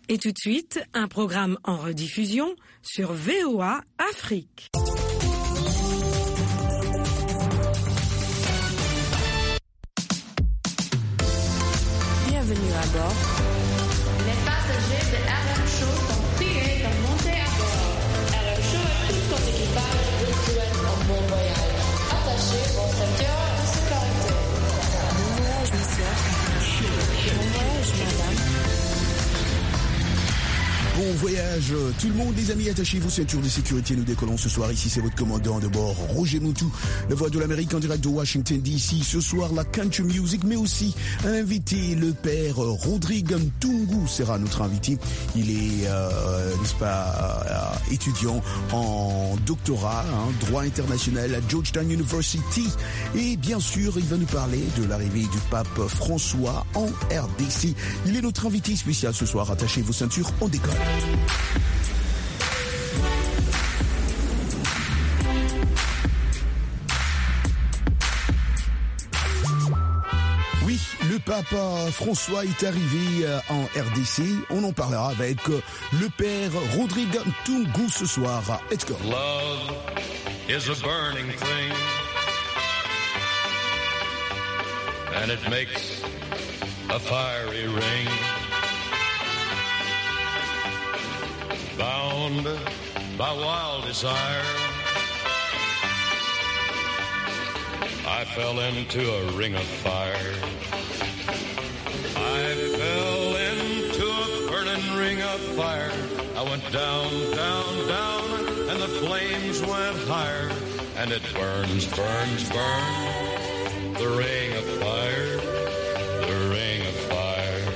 Et tout de suite, un programme en rediffusion sur VOA Afrique. Bienvenue à bord. Les passagers de RM Show sont priés de monter à bord. RM Show et tout son équipage vous souhaitent un bon voyage. Attachez vos ceintures de sécurité. Bon voyage, monsieur. Bon voyage, madame. Bon voyage tout le monde, les amis, attachez vos ceintures de sécurité, nous décollons ce soir. Ici c'est votre commandant de bord, Roger Moutou, la voix de l'Amérique en direct de Washington DC. Ce soir la country music, mais aussi un invité, le père Rodrigue Ntungu sera notre invité. Il est, n'est-ce pas, étudiant en doctorat, droit international à Georgetown University. Et bien sûr, il va nous parler de l'arrivée du pape François en RDC. Il est notre invité spécial ce soir. Attachez vos ceintures, on décolle. Oui, le pape François est arrivé en RDC. On en parlera avec le père Rodrigue Ntungu ce soir. Let's go. Love is a burning thing, and it makes a fiery ring. Bound by wild desire, I fell into a ring of fire. I fell into a burning ring of fire. I went down, down, down, and the flames went higher. And it burns, burns, burns, the ring of fire, the ring of fire.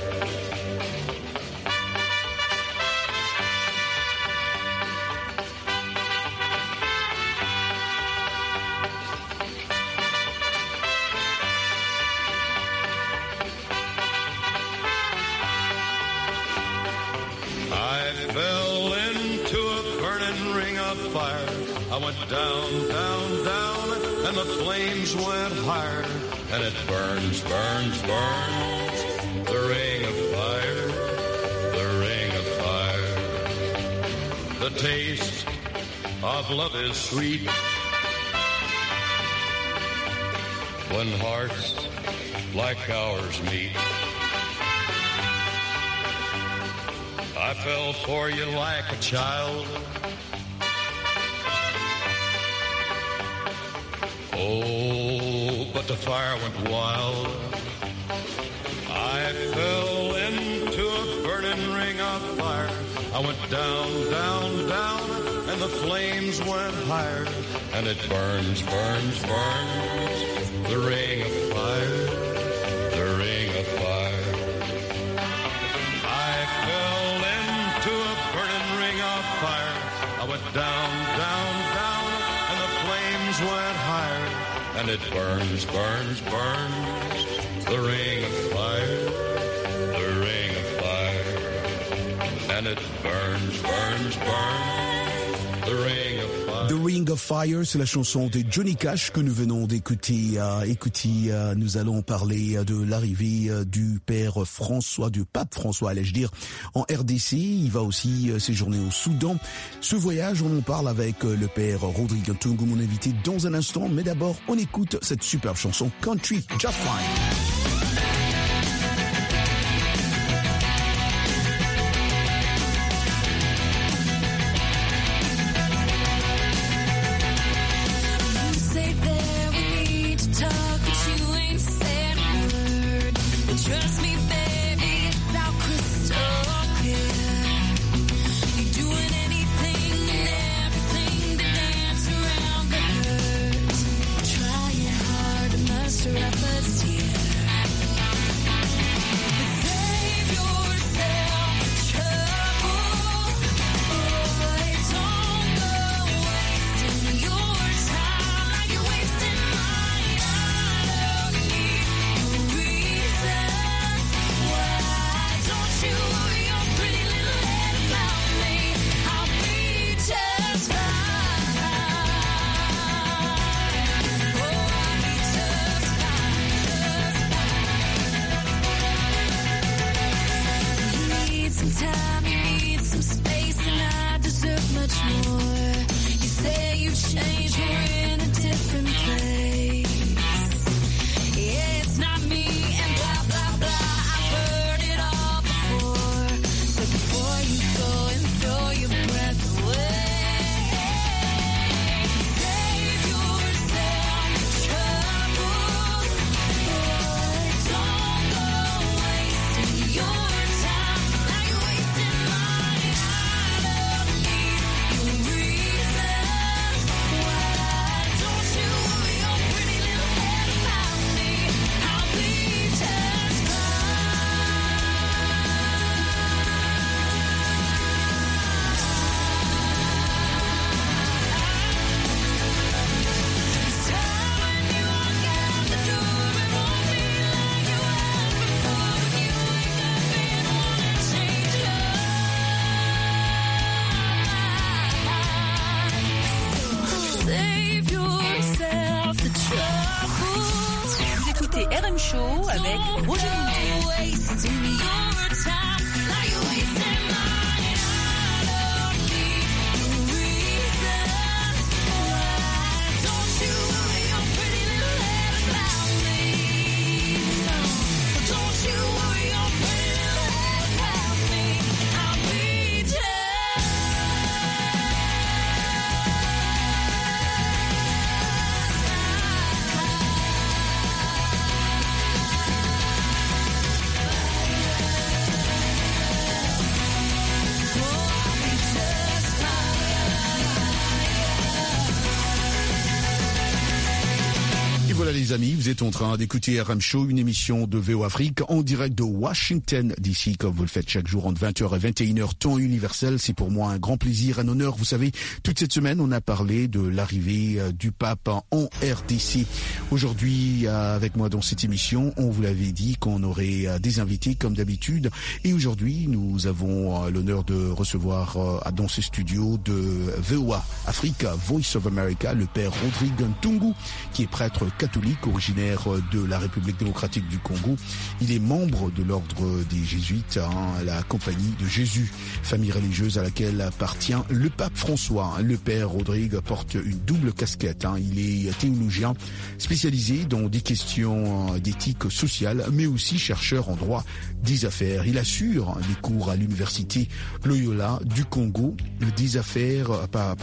I went down, down, down, and the flames went higher. And it burns, burns, burns, the ring of fire, the ring of fire. The taste of love is sweet when hearts like ours meet. I fell for you like a child. Oh, but the fire went wild. I fell into a burning ring of fire. I went down, down, down, and the flames went higher. And it burns, burns, burns, the ring of fire, the ring of fire. I fell into a burning ring of fire. I went down, down, down, and the flames went higher. And it burns, burns, burns, the ring of fire, the ring of fire. And it burns, burns, burns, the ring of fire. The Ring of Fire, c'est la chanson de Johnny Cash que nous venons d'écouter. Nous allons parler de l'arrivée du père François, du pape François, allais-je dire, en RDC. Il va aussi séjourner au Soudan. Ce voyage, on en parle avec le père Rodrigue Ntungu, mon invité, dans un instant. Mais d'abord, on écoute cette superbe chanson Country Just Fine. Trust me, baby, it's all crystal clear. You're doing anything and everything to dance around the hurt. Trying hard to muster up a tear. Show avec Roger Moutou. Voilà les amis, vous êtes en train d'écouter RM Show, une émission de VO Afrique en direct de Washington DC, comme vous le faites chaque jour entre 20h et 21h, temps universel. C'est pour moi un grand plaisir, un honneur. Vous savez, toute cette semaine, on a parlé de l'arrivée du pape en RDC. Aujourd'hui, avec moi dans cette émission, on vous l'avait dit qu'on aurait des invités comme d'habitude. Et aujourd'hui, nous avons l'honneur de recevoir dans ce studio de VOA Afrique, Voice of America, le père Rodrigue Ntungu, qui est prêtre catholique originaire de la République démocratique du Congo. Il est membre de l'ordre des Jésuites, la Compagnie de Jésus, famille religieuse à laquelle appartient le pape François. Le père Rodrigue porte une double casquette. Il est théologien spécialisé dans des questions d'éthique sociale, mais aussi chercheur en droit des affaires. Il assure des cours à l'université Loyola du Congo, des affaires,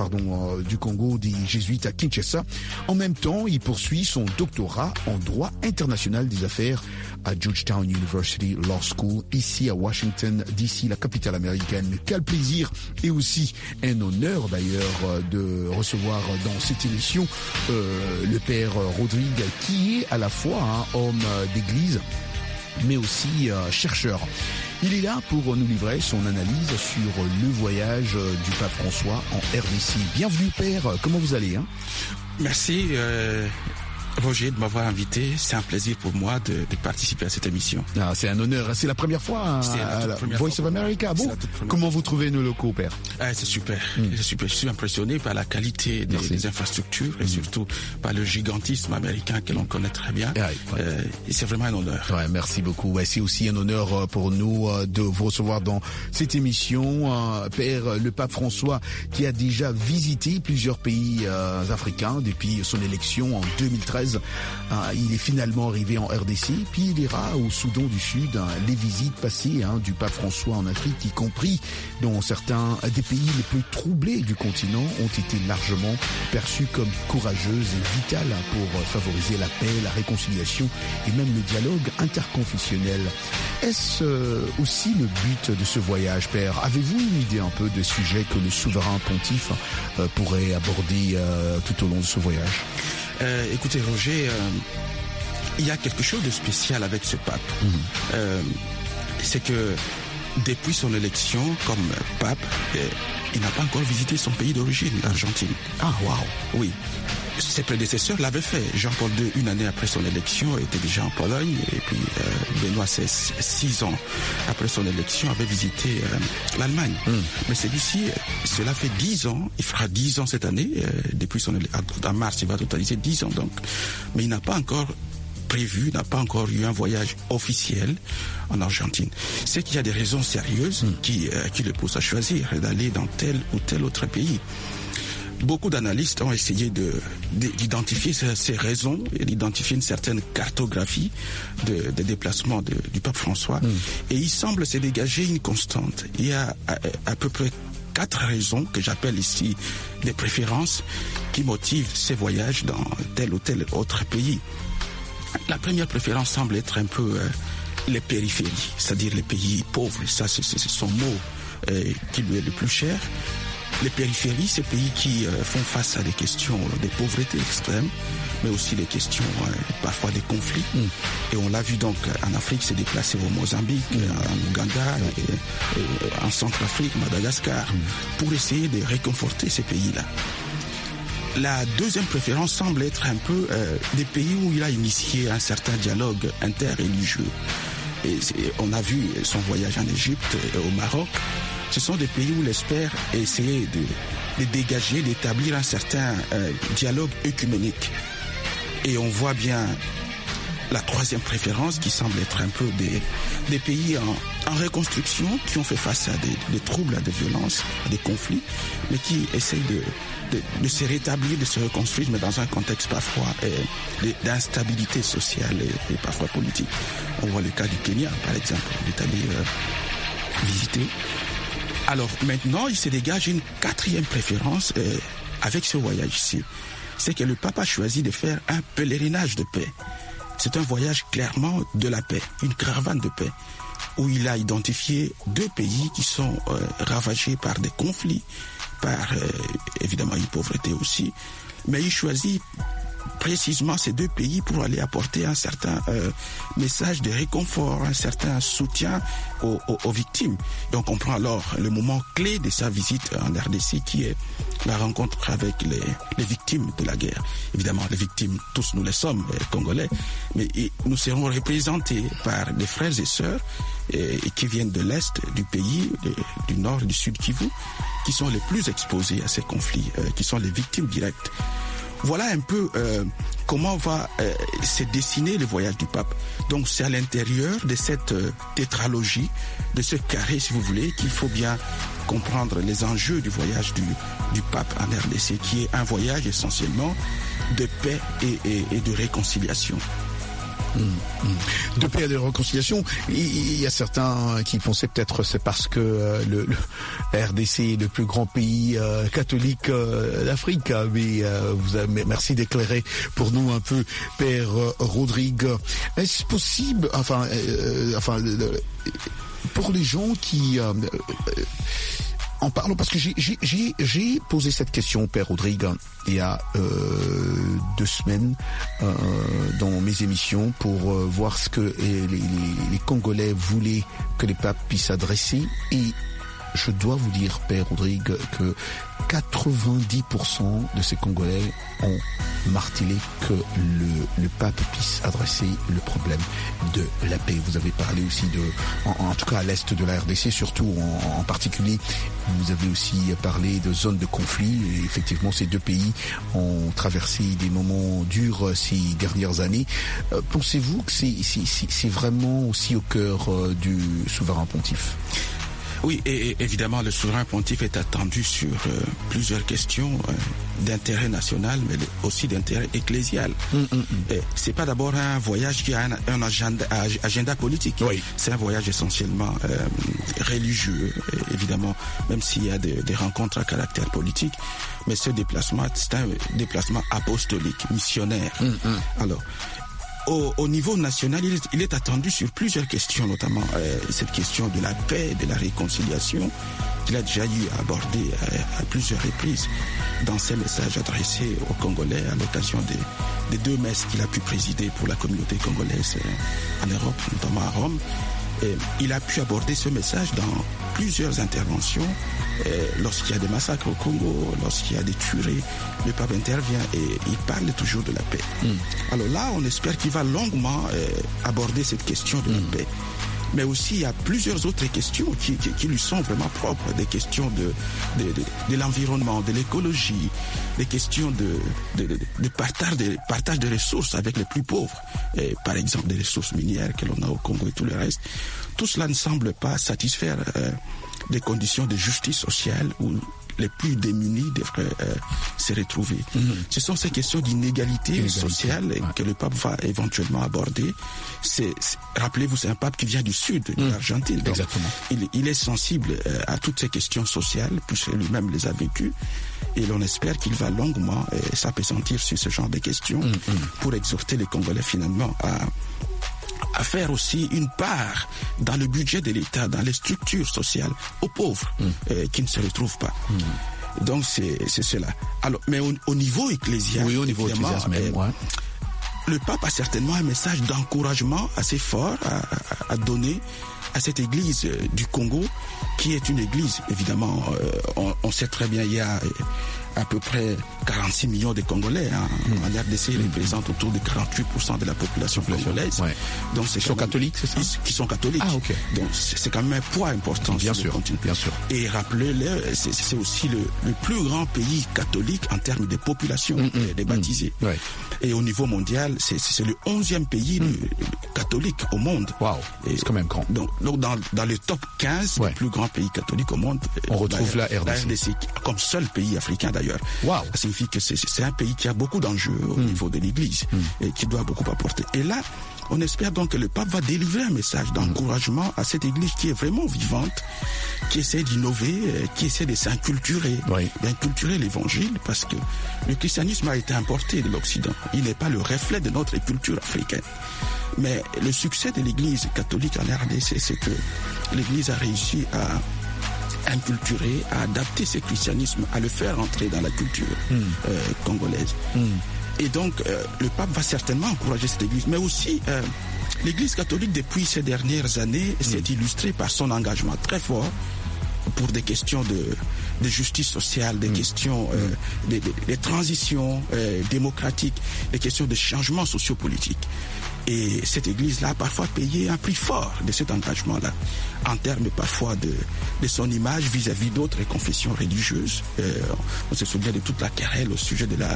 du Congo des Jésuites à Kinshasa. En même temps, il poursuit son doctorat en droit international des affaires à Georgetown University Law School, ici à Washington DC, la capitale américaine. Mais quel plaisir et aussi un honneur d'ailleurs de recevoir dans cette émission le père Rodrigue, qui est à la fois un homme d'église mais aussi chercheur. Il est là pour nous livrer son analyse sur le voyage du pape François en RDC. Bienvenue père, comment vous allez Merci Roger de m'avoir invité. C'est un plaisir pour moi de participer à cette émission. C'est un honneur. C'est la première fois à la Voice of America. Bon, comment vous trouvez nos locaux, père C'est super. C'est super. Je suis impressionné par la qualité des infrastructures et surtout par le gigantisme américain que l'on connaît très bien. Et c'est vraiment un honneur. Merci beaucoup. C'est aussi un honneur pour nous de vous recevoir dans cette émission. Père, le pape François, qui a déjà visité plusieurs pays africains depuis son élection en 2013. Il est finalement arrivé en RDC, puis il ira au Soudan du Sud. Les visites passées du pape François en Afrique, y compris dans certains des pays les plus troublés du continent, ont été largement perçues comme courageuses et vitales pour favoriser la paix, la réconciliation et même le dialogue interconfessionnel. Est-ce aussi le but de ce voyage, père? Avez-vous une idée un peu des sujets que le souverain pontife pourrait aborder tout au long de ce voyage? Écoutez Roger, il y a quelque chose de spécial avec ce pape. C'est que depuis son élection comme pape, il n'a pas encore visité son pays d'origine, l'Argentine. Ah, waouh. Oui. Ses prédécesseurs l'avaient fait. Jean-Paul II, une année après son élection, était déjà en Pologne. Et puis Benoît XVI, 6 ans après son élection, avait visité l'Allemagne. Mais celui-ci, cela fait 10 ans. Il fera 10 ans cette année. Depuis son élection, en mars, il va totaliser 10 ans. Donc. Mais il n'a pas encore prévu, n'a pas encore eu un voyage officiel en Argentine. C'est qu'il y a des raisons sérieuses qui le poussent à choisir d'aller dans tel ou tel autre pays. Beaucoup d'analystes ont essayé d'identifier ces raisons et d'identifier une certaine cartographie de déplacement du pape François. Et il semble se dégager une constante. Il y a à peu près 4 raisons que j'appelle ici des préférences qui motivent ces voyages dans tel ou tel autre pays. La première préférence semble être un peu les périphéries, c'est-à-dire les pays pauvres. Ça, c'est son mot qui lui est le plus cher. Les périphéries, ces pays qui font face à des questions de pauvreté extrême, mais aussi des questions parfois des conflits. Et on l'a vu donc en Afrique, s'est déplacé au Mozambique, en Ouganda, et en Centrafrique, Madagascar, pour essayer de réconforter ces pays-là. La deuxième préférence semble être un peu des pays où il a initié un certain dialogue interreligieux. Et on a vu son voyage en Égypte et au Maroc. Ce sont des pays où il espère essayer de dégager, d'établir un certain dialogue œcuménique. Et on voit bien la troisième préférence qui semble être un peu des pays en reconstruction qui ont fait face à des troubles, à des violences, à des conflits, mais qui essayent de se rétablir, de se reconstruire, mais dans un contexte parfois d'instabilité sociale et parfois politique. On voit le cas du Kenya, par exemple. Il est allé visiter. Alors maintenant, il se dégage une quatrième préférence avec ce voyage-ci. C'est que le pape a choisi de faire un pèlerinage de paix. C'est un voyage clairement de la paix, une caravane de paix, où il a identifié 2 pays qui sont ravagés par des conflits, par évidemment une pauvreté aussi, mais il choisit précisément ces 2 pays pour aller apporter un certain message de réconfort, un certain soutien aux victimes. Et on comprend alors le moment clé de sa visite en RDC qui est la rencontre avec les victimes de la guerre. Évidemment, les victimes, tous nous les sommes, congolais, mais nous serons représentés par des frères et sœurs qui viennent de l'Est du pays, du Nord et du Sud Kivu, qui sont les plus exposés à ces conflits, qui sont les victimes directes. Voilà un peu comment va se dessiner le voyage du pape. Donc c'est à l'intérieur de cette tétralogie, de ce carré si vous voulez, qu'il faut bien comprendre les enjeux du voyage du pape en RDC, qui est un voyage essentiellement de paix et de réconciliation. De paix et de réconciliation. Il y a certains qui pensaient peut-être c'est parce que le RDC est le plus grand pays catholique d'Afrique. Mais merci d'éclairer pour nous un peu, Père Rodrigue. Est-ce possible, pour les gens qui en parlent, parce que j'ai posé cette question, Père Rodrigue, il y a 2 semaines dans mes émissions pour voir ce que les Congolais voulaient que les papes puissent adresser, et je dois vous dire, Père Rodrigue, que 90% de ces Congolais ont martelé que le pape puisse adresser le problème de la paix. Vous avez parlé aussi en tout cas à l'est de la RDC, surtout en particulier, vous avez aussi parlé de zones de conflit. Et effectivement, ces 2 pays ont traversé des moments durs ces dernières années. Pensez-vous que c'est vraiment aussi au cœur du souverain pontife? Oui, et évidemment, le souverain pontife est attendu sur plusieurs questions d'intérêt national, mais aussi d'intérêt ecclésial. C'est pas d'abord un voyage qui a un agenda politique. Oui. C'est un voyage essentiellement religieux, évidemment, même s'il y a des rencontres à caractère politique. Mais ce déplacement, c'est un déplacement apostolique, missionnaire. Alors, au niveau national, il est attendu sur plusieurs questions, notamment cette question de la paix, de la réconciliation, qu'il a déjà eu à aborder à plusieurs reprises dans ses messages adressés aux Congolais à l'occasion des 2 messes qu'il a pu présider pour la communauté congolaise en Europe, notamment à Rome. Et il a pu aborder ce message dans plusieurs interventions. Lorsqu'il y a des massacres au Congo, lorsqu'il y a des tueries, le pape intervient et il parle toujours de la paix. Alors là, on espère qu'il va longuement aborder cette question de la paix. Mais aussi, il y a plusieurs autres questions qui lui sont vraiment propres, des questions de l'environnement, de l'écologie, des questions de partage de ressources avec les plus pauvres, et par exemple des ressources minières que l'on a au Congo et tout le reste. Tout cela ne semble pas satisfaire des conditions de justice sociale où les plus démunis devraient se retrouver. Ce sont ces questions d'inégalité sociale que le pape va éventuellement aborder. Rappelez-vous, c'est un pape qui vient du sud de l'Argentine. Exactement. Il est sensible à toutes ces questions sociales, puisque lui-même les a vécues. Et l'on espère qu'il va longuement s'appesantir sur ce genre de questions pour exhorter les Congolais finalement à faire aussi une part dans le budget de l'État, dans les structures sociales, aux pauvres qui ne se retrouvent pas. Donc c'est cela. Alors, mais au niveau ecclésial, oui, au niveau ecclésial même, le pape a certainement un message d'encouragement assez fort à donner à cette église du Congo, qui est une église, évidemment, on sait très bien, il y a à peu près 46 millions de Congolais. En RDC, ils représentent autour de 48% de la population congolaise. Ouais. Donc, Ils sont catholiques, c'est ça? Qui sont catholiques. Ah, ok. Donc, c'est quand même un poids important Bien sur sûr, le continent. bien sûr. Et rappelez-le, c'est aussi le plus grand pays catholique en termes de population des baptisés. Ouais. Et au niveau mondial, c'est le 11e pays catholique au monde. Waouh, c'est quand même grand. Donc dans le top 15 des plus grands pays catholiques au monde, on retrouve la RDC comme seul pays africain d'ailleurs. Wow. Ça signifie que c'est un pays qui a beaucoup d'enjeux au niveau de l'Église et qui doit beaucoup apporter. Et là, on espère donc que le pape va délivrer un message d'encouragement à cette Église qui est vraiment vivante, qui essaie d'innover, qui essaie de s'inculturer, d'inculturer l'Évangile, parce que le christianisme a été importé de l'Occident. Il n'est pas le reflet de notre culture africaine. Mais le succès de l'Église catholique en RDC, c'est que l'Église a réussi à inculturer, à adapter ce christianisme, à le faire entrer dans la culture congolaise. Et donc, le pape va certainement encourager cette Église. Mais aussi, l'Église catholique, depuis ces dernières années, s'est illustrée par son engagement très fort pour des questions de justice sociale, des questions des transitions démocratiques, des questions de changements sociopolitiques. Et cette Église-là a parfois payé un prix fort de cet engagement-là, en termes parfois de son image vis-à-vis d'autres confessions religieuses. On se souvient de toute la querelle au sujet de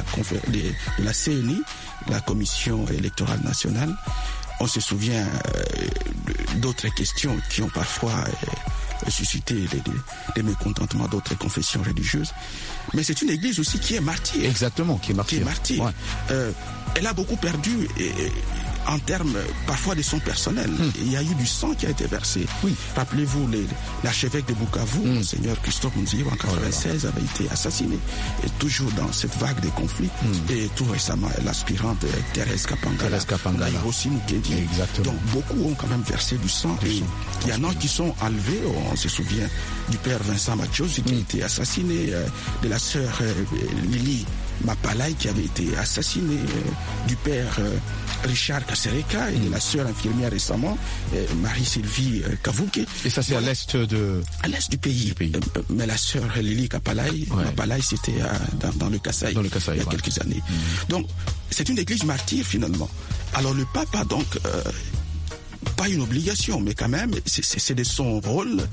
la CNI, la Commission électorale nationale. On se souvient d'autres questions qui ont parfois suscité des mécontentements d'autres confessions religieuses. Mais c'est une Église aussi qui est martyre. Exactement, qui est martyre. Ouais. Elle a beaucoup perdu en termes parfois de son personnel. Il y a eu du sang qui a été versé. Oui. Rappelez-vous, l'archevêque de Bukavu, Monseigneur Christophe Munzio, en 1996, avait été assassiné. Et toujours dans cette vague de conflits. Et tout récemment, l'aspirante Thérèse Kapangala. Aussi Mukendi. Donc beaucoup ont quand même versé du sang. Et il y en a qui sont enlevés. On se souvient du père Vincent Machosi qui a été assassiné, de la sœur Lili Mapalai qui avait été assassinée, du père Richard Kasereka et de la sœur infirmière récemment, Marie-Sylvie Kavuke. Et ça, c'est à l'est à l'est du pays. Mais la sœur Lili Mapalai, c'était dans le Kasaï, il y a quelques années. Donc, c'est une église martyre finalement. Alors le pape a donc pas une obligation, mais quand même, c'est de son rôle,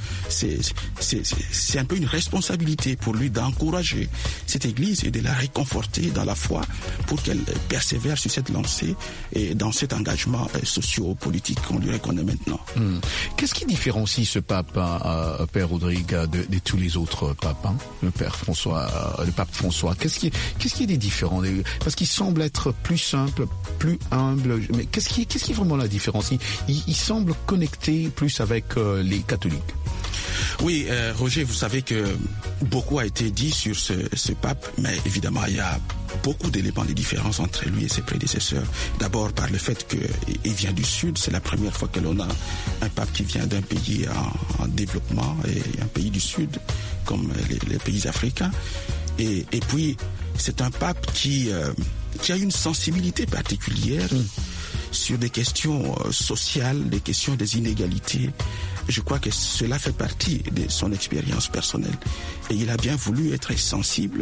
c'est un peu une responsabilité pour lui d'encourager cette Église et de la réconforter dans la foi pour qu'elle persévère sur cette lancée et dans cet engagement socio-politique qu'on lui reconnaît maintenant. Qu'est-ce qui différencie ce pape, Père Rodrigue, de tous les autres papes, le pape François? Qu'est-ce qui est différent? Parce qu'il semble être plus simple, plus humble, mais qu'est-ce qui est vraiment la différence? Il semble connecté plus avec les catholiques. Oui, Roger, vous savez que beaucoup a été dit sur ce pape, mais évidemment, il y a beaucoup d'éléments de différence entre lui et ses prédécesseurs. D'abord par le fait qu'il vient du Sud, c'est la première fois que l'on a un pape qui vient d'un pays en développement, et un pays du Sud, comme les pays africains. Et puis, c'est un pape qui a une sensibilité particulière sur des questions sociales, des questions des inégalités. Je crois que cela fait partie de son expérience personnelle. Et il a bien voulu être sensible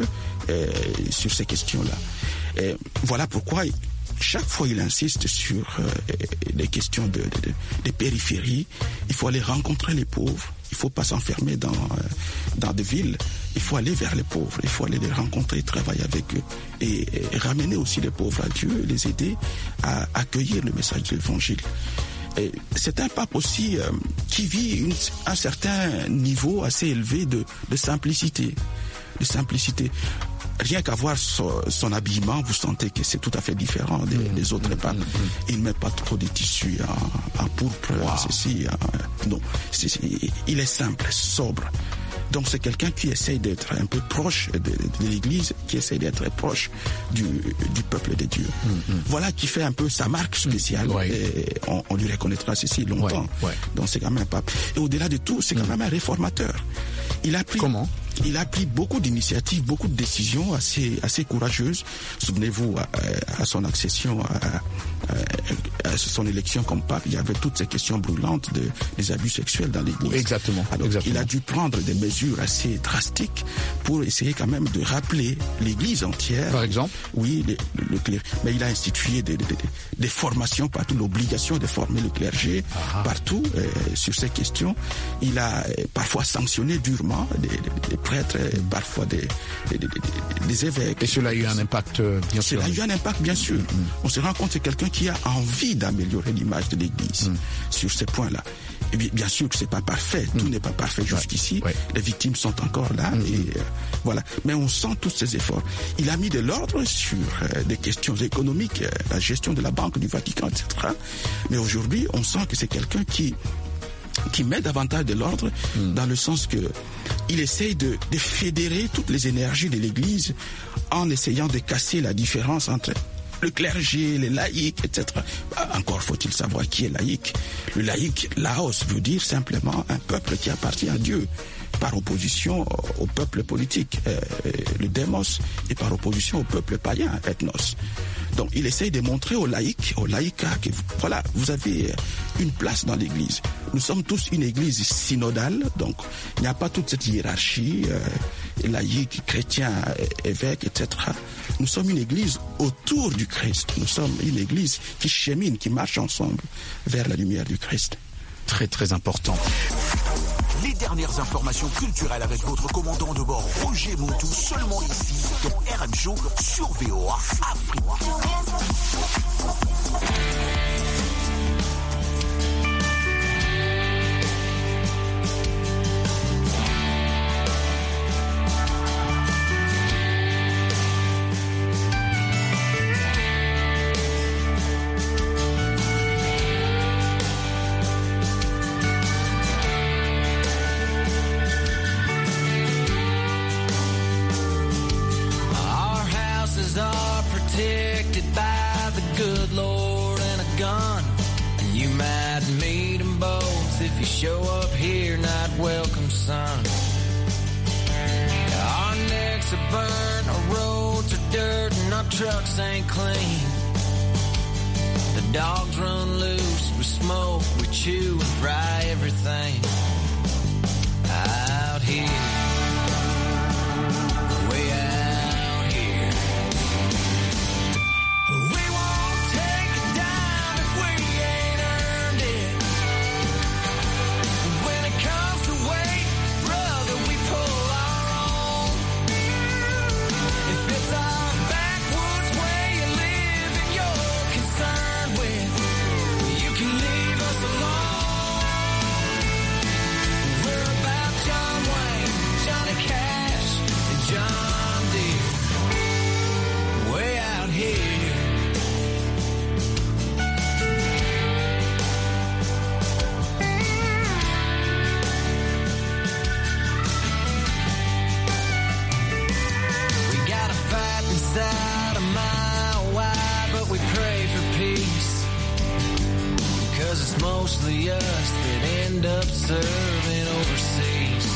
sur ces questions-là. Et voilà pourquoi chaque fois il insiste sur des questions de périphérie. Il faut aller rencontrer les pauvres. Il ne faut pas s'enfermer dans des villes. Il faut aller vers les pauvres. Il faut aller les rencontrer, travailler avec eux. Et ramener aussi les pauvres à Dieu, les aider à accueillir le message de l'Évangile. C'est un pape aussi qui vit un certain niveau assez élevé de simplicité. Rien qu'à voir son habillement, vous sentez que c'est tout à fait différent des autres papes. Il ne met pas trop de tissus en pourpre, ceci. Non, il est simple, sobre. Donc c'est quelqu'un qui essaye d'être un peu proche de l'Église, qui essaye d'être proche du peuple de Dieu. Voilà qui fait un peu sa marque spéciale. Et on lui reconnaîtra ceci longtemps. Donc c'est quand même un pape. Et au-delà de tout, c'est quand même un réformateur. Il a pris... Comment? il a pris beaucoup d'initiatives, beaucoup de décisions assez courageuses. Souvenez-vous, à son accession, à son élection comme pape, il y avait toutes ces questions brûlantes des abus sexuels dans l'Église. Exactement. Alors, exactement. il a dû prendre des mesures assez drastiques pour essayer quand même de rappeler l'Église entière. Par exemple? Oui, le clergé. Mais il a institué des formations partout, l'obligation de former le clergé partout sur ces questions. Il a parfois sanctionné durement des prêtres, parfois des évêques. Et cela a eu un impact, bien sûr. Cela a eu un impact, bien sûr. On se rend compte que c'est quelqu'un qui a envie d'améliorer l'image de l'Église sur ces points-là. Et bien sûr que c'est pas parfait, tout n'est pas parfait jusqu'ici. Ouais. Les victimes sont encore là, et voilà. Mais on sent tous ces efforts. Il a mis de l'ordre sur des questions économiques, la gestion de la Banque du Vatican, etc. Mais aujourd'hui, on sent que c'est quelqu'un qui met davantage de l'ordre dans le sens que il essaye de fédérer toutes les énergies de l'Église en essayant de casser la différence entre le clergé, les laïcs, etc. Encore faut-il savoir qui est laïque. Le laïc, laos, veut dire simplement un peuple qui appartient à Dieu, par opposition au peuple politique, le démos, et par opposition au peuple païen, ethnos. Donc il essaye de montrer aux laïcs, que voilà, vous avez une place dans l'Église. Nous sommes tous une Église synodale, donc il n'y a pas toute cette hiérarchie, laïque, chrétien, évêque, etc. Nous sommes une Église autour du Christ. Nous sommes une Église qui chemine, qui marche ensemble vers la lumière du Christ. Très très important. Les dernières informations culturelles avec votre commandant de bord Roger Moutou, seulement ici dans RM Show sur VOA Afrique. Show up here, not welcome, son. Our necks are burnt, our roads are dirt, and our trucks ain't clean. The dogs run loose, we smoke, we chew and fry everything out here. Way out here. We won't take it down if we ain't earned it. When it comes to weight, brother, we pull our own. If it's our backwoods way of living you're concerned with, you can leave us alone. We're about John Wayne, Johnny Cash, and John Deere. Way out here. We got a fight inside a mile wide, but we pray for peace. Cause it's mostly us that end up serving overseas.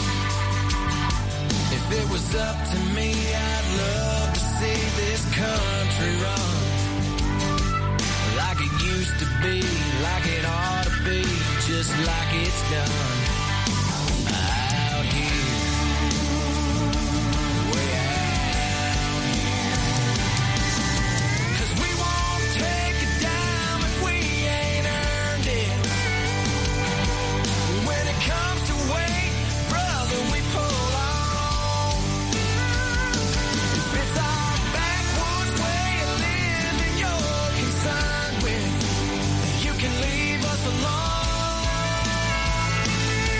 If it was up to me, I'd love to see this country run like it used to be, like it ought to be, just like it's done out here. Way out here. 'Cause we won't take it down if we ain't earned it. When it comes to weight, brother, we pull our own. If it's our backwoods way of living you're concerned with, you can leave us alone.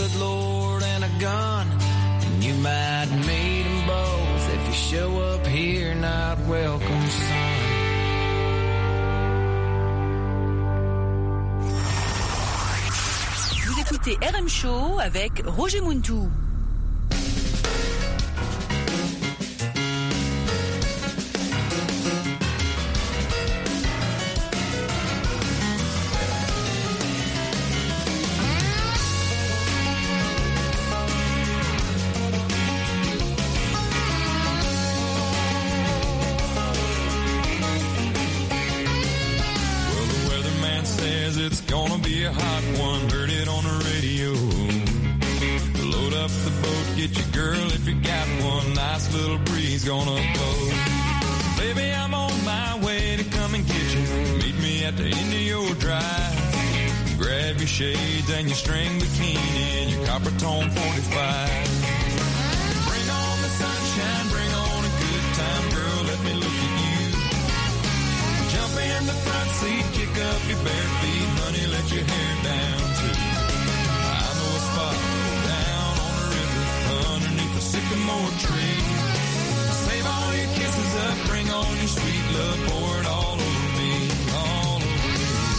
good Lord and a gun, and you might meet them both if you show up here not welcome, son. Vous écoutez RM Show avec Roger Muntou. It's gonna be a hot one, heard it on the radio. Load up the boat, get your girl if you got one. Nice little breeze gonna blow. Baby, I'm on my way to come and get you. Meet me at the end of your drive. Grab your shades and your string bikini and your copper tone 45. Bring on the sunshine, bring on a good time, girl, let me look at you. Jump in the front seat, kick up your bare feet, honey, let your hair down too. I know a spot down on the river, underneath the sycamore tree. Save all your kisses up, bring on your sweet love, pour it all over me, all over me.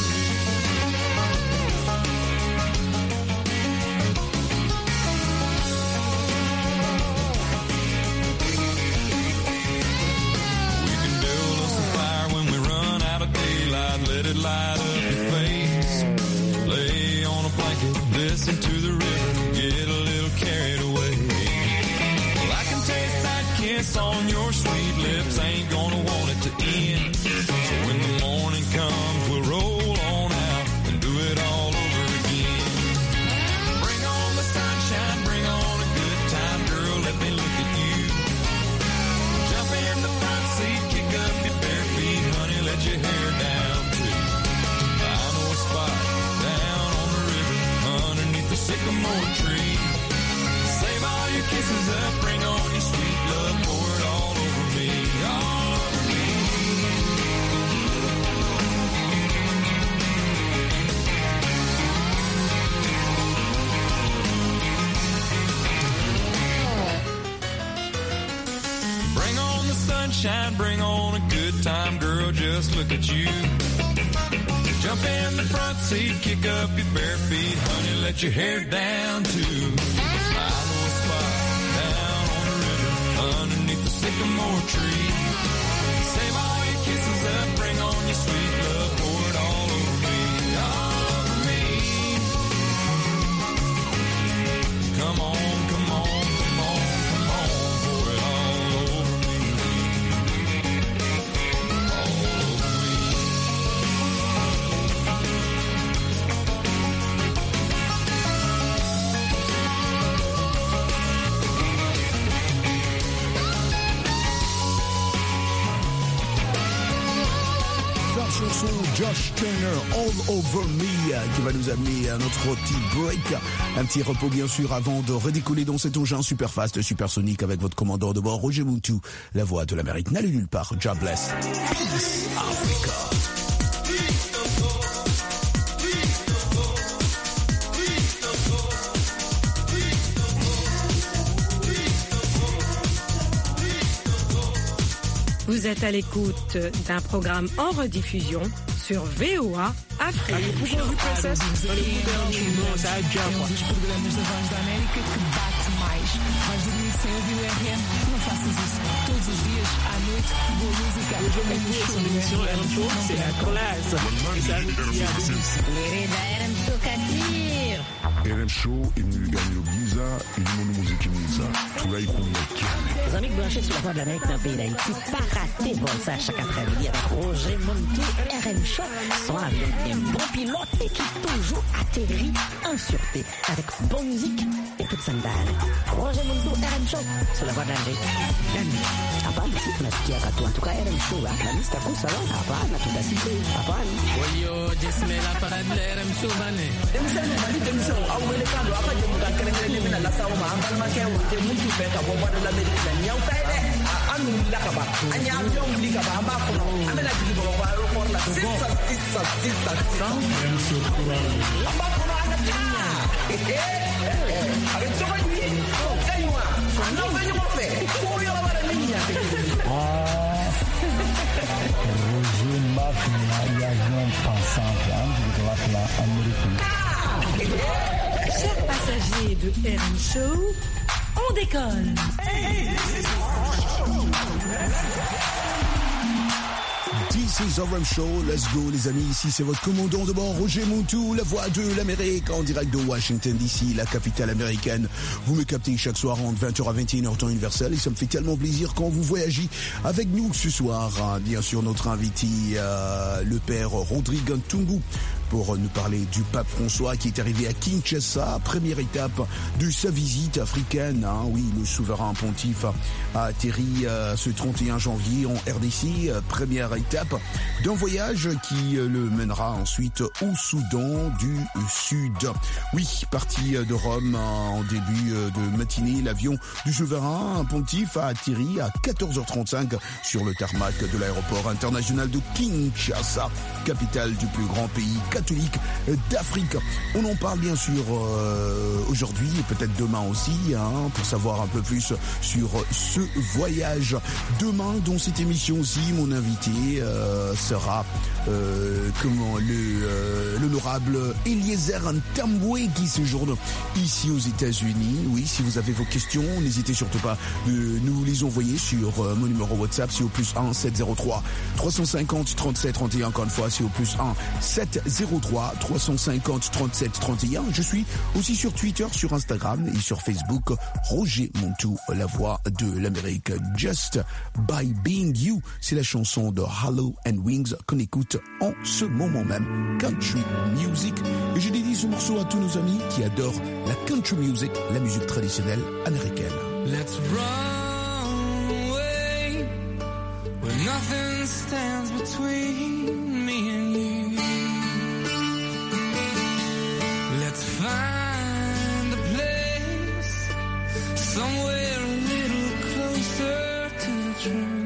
We can build us a fire when we run out of daylight, let it light up your face. Lay on a blanket, listen to the river, get a little carried away. Well, I can taste that kiss on your sweet lips, ain't gonna want it to end. So when the morning comes, we'll roll on out and do it all over again. Bring on the sunshine, bring on a good time, girl, let me look at you. Jump in the front seat, kick up your bare feet, honey, let your hair down too. I know a spot down on the river, underneath the sycamore tree. Save all your kisses up, bring on your sweet love, pour it all over me, all over me. Bring on the sunshine, bring on a good time, girl, just look at you. Jump in the front seat, kick up your bare feet, honey, let your hair down too. I know a spot down on the river, underneath the sycamore tree. Save all your kisses up, bring on your sweet love, pour it all over me, all over me. Come on, come on, come on, come on, pour it all over me, all over me. La chanson Josh Turner, All Over Me, qui va nous amener à notre petit break. Un petit repos bien sûr avant de redécoller dans cet engin super fast, supersonique avec votre commandant de bord Roger Muntou. La voix de l'Amérique n'allait nulle part. God bless. Peace Africa. Vous êtes à l'écoute d'un programme en rediffusion sur VOA Afrique. RM Show imeganya visa ilimo muziki mwiza tunaikumbatiana. Les amis branchés sur la voie de l'Amérique dans le pays d'Haïti, pas rater vol ça chaque après-midi avec Roger Muntou, RM Show, sont avec un bon pilote et qui toujours atterrit en sûreté avec bonne musique et toute sandale. Roger Muntou, RM Show, sur la voie de l'Amérique. Hapana, si tunasikia katu, en tout cas RM Show, Afghanistan, kusala, hapana, tutasikia, hapana. Oyo, jismela para de RM Show, bane. Démission, awelekando akaje mukakelele mina la sawo ma ambal ma kewo te muntu fe ka bobo de l'Amérique la nyaw tay de anu la ka ba anya avion li ka ba amba ko amela di bo ba aéroport la sisa amba ko na Chers passagers de RM Show, on décolle. This is RM Show, let's go les amis, ici c'est votre commandant de bord Roger Montou, la voix de l'Amérique en direct de Washington DC, la capitale américaine. Vous me captez chaque soir entre 20h à 21h temps universel et ça me fait tellement plaisir quand vous voyagez avec nous ce soir. Bien sûr notre invité, le père Rodrigue Ntungu, pour nous parler du pape François qui est arrivé à Kinshasa, première étape de sa visite africaine. Oui, le souverain pontife a atterri ce 31 janvier en RDC, première étape d'un voyage qui le mènera ensuite au Soudan du Sud. Oui, parti de Rome en début de matinée, l'avion du souverain pontife a atterri à 14h35 sur le tarmac de l'aéroport international de Kinshasa, capitale du plus grand pays catholique d'Afrique. On en parle bien sûr aujourd'hui et peut-être demain aussi, pour savoir un peu plus sur ce voyage. Demain, dans cette émission aussi, mon invité sera l'honorable Eliezer Ntambwe qui séjourne ici aux États-Unis. Oui, si vous avez vos questions, n'hésitez surtout pas de nous les envoyer sur mon numéro WhatsApp, c'est au +1 703 350 37 31. Encore une fois, c'est au +1 703 350 37 31. Je suis aussi sur Twitter, sur Instagram et sur Facebook. Roger Montou, la voix de l'Amérique. Just by Being You, c'est la chanson de Hollow and Wings qu'on écoute en ce moment même. Country Music. Et je dédie ce morceau à tous nos amis qui adorent la country music, la musique traditionnelle américaine. Let's run away where nothing stands between me and you. Let's find a place somewhere a little closer to the truth.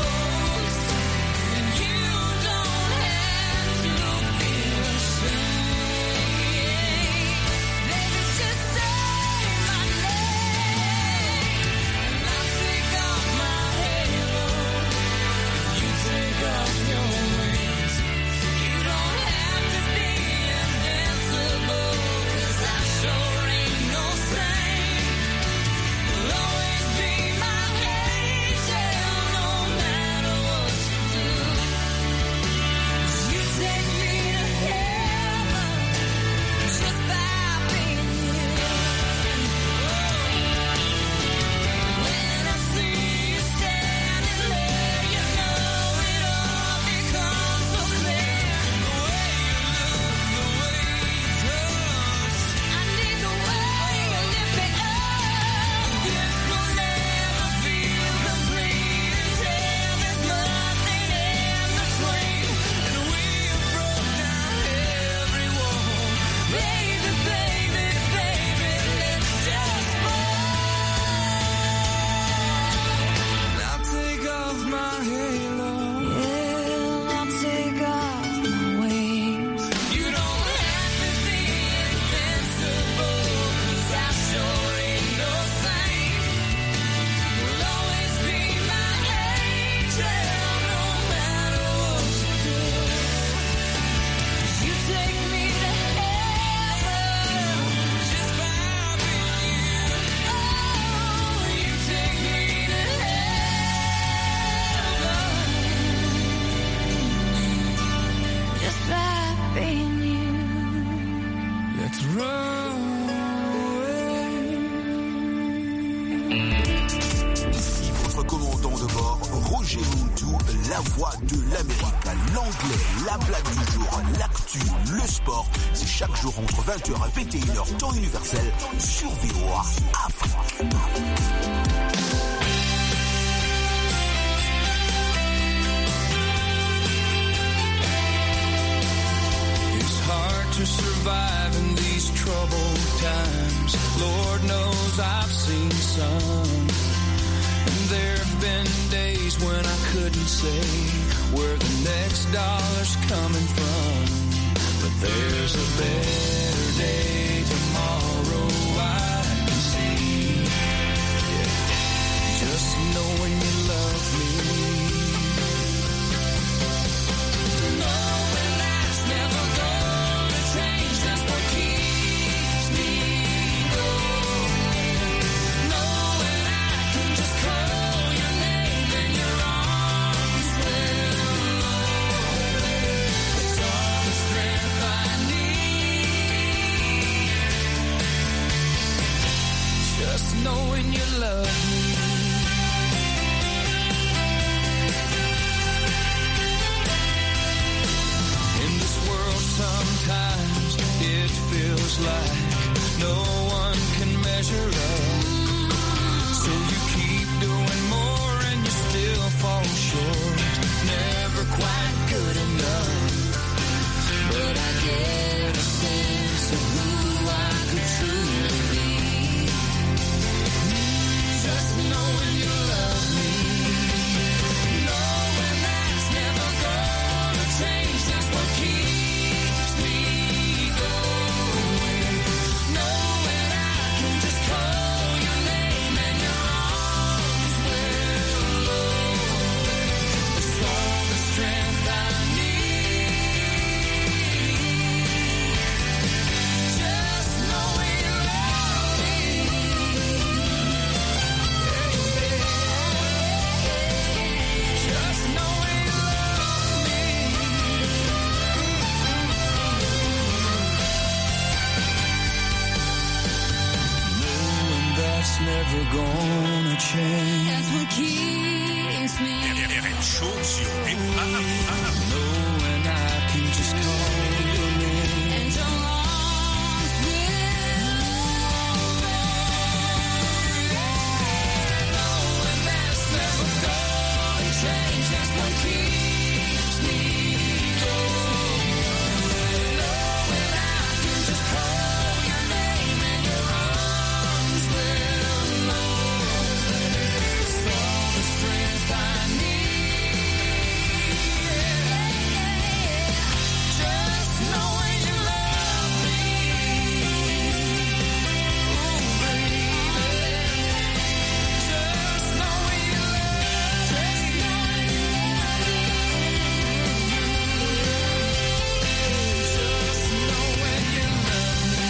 Soon la voix de l'Amérique, l'anglais, la blague du jour, l'actu, le sport. C'est chaque jour entre 20h et 21h, temps universel, sur VOA Afrique. To survive in these troubled times, Lord knows I've seen some. And there have been days when I couldn't say where the next dollar's coming from. But there's a better day tomorrow I can see. Yeah. Just knowing you love me. Knowing that's never gonna change, that's what keeps me going. Knowing I can just call your name and your arms will open. It's all the strength I need. Just knowing you love me. In this world sometimes it feels like no one can measure up. So you keep doing more and you still fall short. Never quite good enough. But I get a sense of who I could truly be. Just knowing you love me. Knowing that's never gonna change, that's what keeps me going. Knowing I can just call your name and your arms will open. It's all the strength I need. Just knowing you love me. Just knowing you love me. Knowing that's never gonna change. That's what keeps me. Knowing I can just call your name and your arms will open. Knowing that's never gonna change. That's what keeps me going. Knowing I can just call your name and your arms will open. It's all the strength I need. Just knowing you love me. Oh, baby. Just knowing you love me. Just knowing you love me.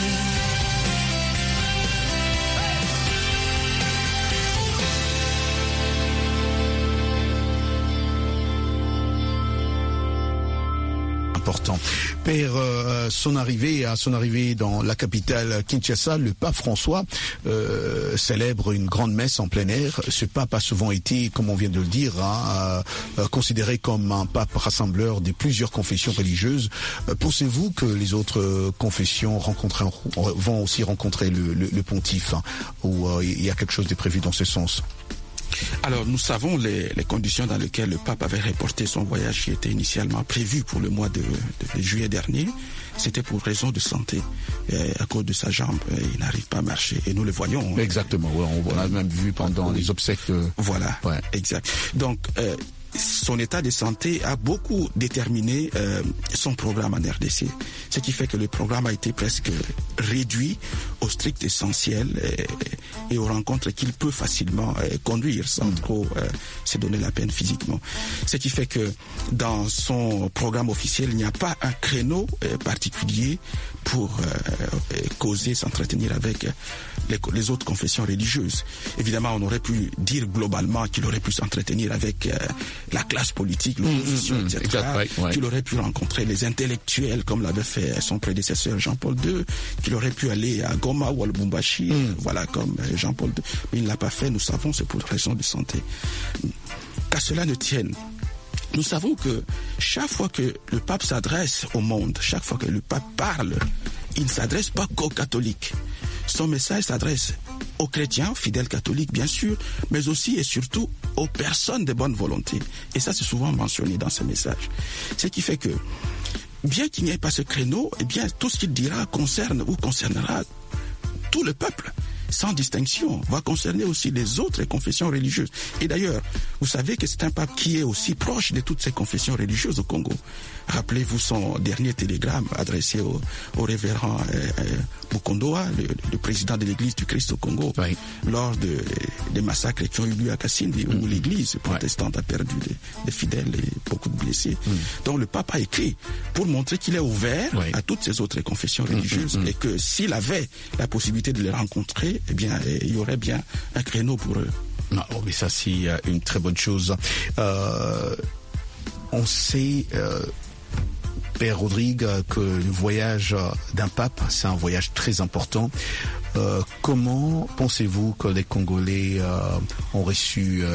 Important. Père, à son arrivée dans la capitale Kinshasa, le pape François célèbre une grande messe en plein air. Ce pape a souvent été, comme on vient de le dire, considéré comme un pape rassembleur de plusieurs confessions religieuses. Pensez-vous que les autres confessions vont aussi rencontrer le pontife, ou il y a quelque chose de prévu dans ce sens? Alors, nous savons les conditions dans lesquelles le pape avait reporté son voyage qui était initialement prévu pour le mois de juillet dernier. C'était pour raison de santé. À cause de sa jambe, il n'arrive pas à marcher. Et nous le voyons. Exactement, ouais, on l'a même vu pendant les obsèques. Voilà, ouais. Exact. Donc, son état de santé a beaucoup déterminé son programme en RDC. Ce qui fait que le programme a été presque réduit au strict essentiel et aux rencontres qu'il peut facilement conduire sans trop se donner la peine physiquement. Ce qui fait que dans son programme officiel, il n'y a pas un créneau particulier pour causer, s'entretenir avec les autres confessions religieuses. Évidemment, on aurait pu dire globalement qu'il aurait pu s'entretenir avec la classe politique, l'opposition, etc. Qu'il aurait pu rencontrer les intellectuels comme l'avait fait son prédécesseur Jean-Paul II, qu'il aurait pu aller à Goma ou à Lubumbashi, voilà, comme Jean-Paul II. Mais il ne l'a pas fait, nous savons, c'est pour raison de santé. Qu'à cela ne tienne, nous savons que chaque fois que le pape s'adresse au monde, chaque fois que le pape parle, il ne s'adresse pas qu'aux catholiques. Son message s'adresse aux chrétiens, aux fidèles catholiques bien sûr, mais aussi et surtout aux personnes de bonne volonté. Et ça, c'est souvent mentionné dans ce message. Ce qui fait que, bien qu'il n'y ait pas ce créneau, eh bien, tout ce qu'il dira concerne ou concernera tout le peuple, sans distinction, va concerner aussi les autres confessions religieuses. Et d'ailleurs, vous savez que c'est un pape qui est aussi proche de toutes ces confessions religieuses au Congo. Rappelez-vous son dernier télégramme adressé au révérend Mukondoa, le président de l'église du Christ au Congo, oui, lors des massacres qui ont eu lieu à Kasindi, où l'église protestante a perdu des fidèles et beaucoup de blessés. Donc le pape a écrit pour montrer qu'il est ouvert à toutes ces autres confessions religieuses et que s'il avait la possibilité de les rencontrer, eh bien, il y aurait bien un créneau pour eux. Non, mais ça, c'est une très bonne chose. On sait, Père Rodrigue, que le voyage d'un pape, c'est un voyage très important. Comment pensez-vous que les Congolais ont reçu